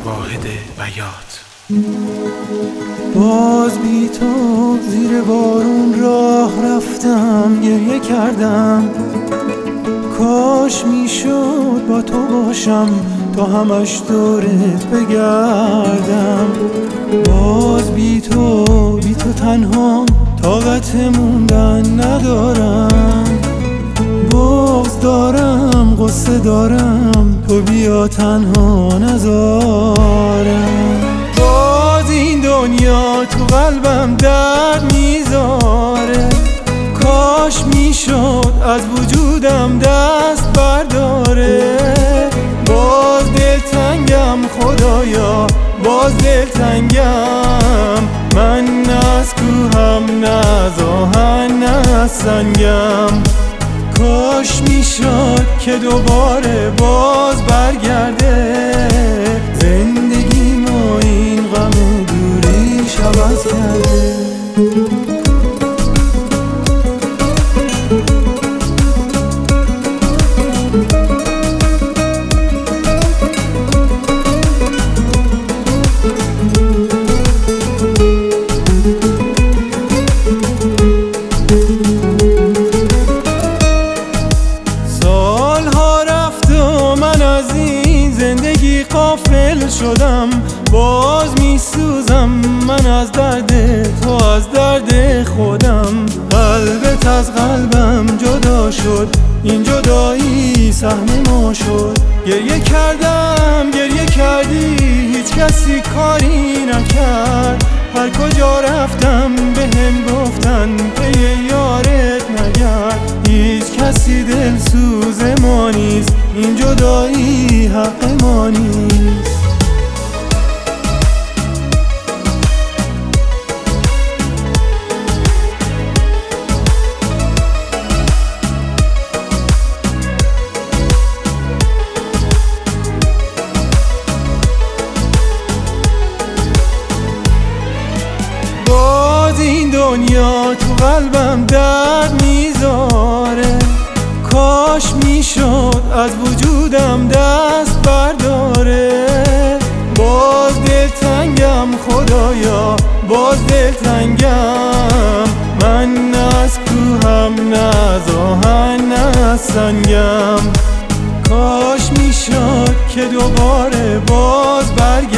واحد بیات. باز بی تو زیر بارون راه رفتم، گریه کردم. کاش میشد با تو باشم تا همش دورت بگردم. باز بی تو تنها طاقت موندن ندارم. بغض دارم، غصه دارم، تو بیا تنها نذارم. باز این دنیا تو قلبم درد میذاره. کاش میشد از وجودم دست برداره. باز دلتنگم خدایا، باز دلتنگم. من نه از کوهم، نه از آهن، نه از سنگم. کاش میشد که دوباره باز برگرده زندگی ما، این غم دوریش عوض کرده. غافل شدم، باز میسوزم من از درد تو، از درد خودم. قلبت از قلبم جدا شد، این جدایی سهم ما شد. گریه کردم، گریه کردی، هیچ کسی کاری نکرد. هر کجا رفتم بهم گفتن پی یارت نگرد. هیچ کسی دلسوز ما نیست، این جدایی حق ما نیست. باز این دنیا تو قلبم درد میذاره. کاش میشد از وجودم دست برداره. باز دلتنگم خدایا، باز دلتنگم. من نه از کوهم، نه از آهن، نه از سنگم. کاش میشد که دوباره باز برگردم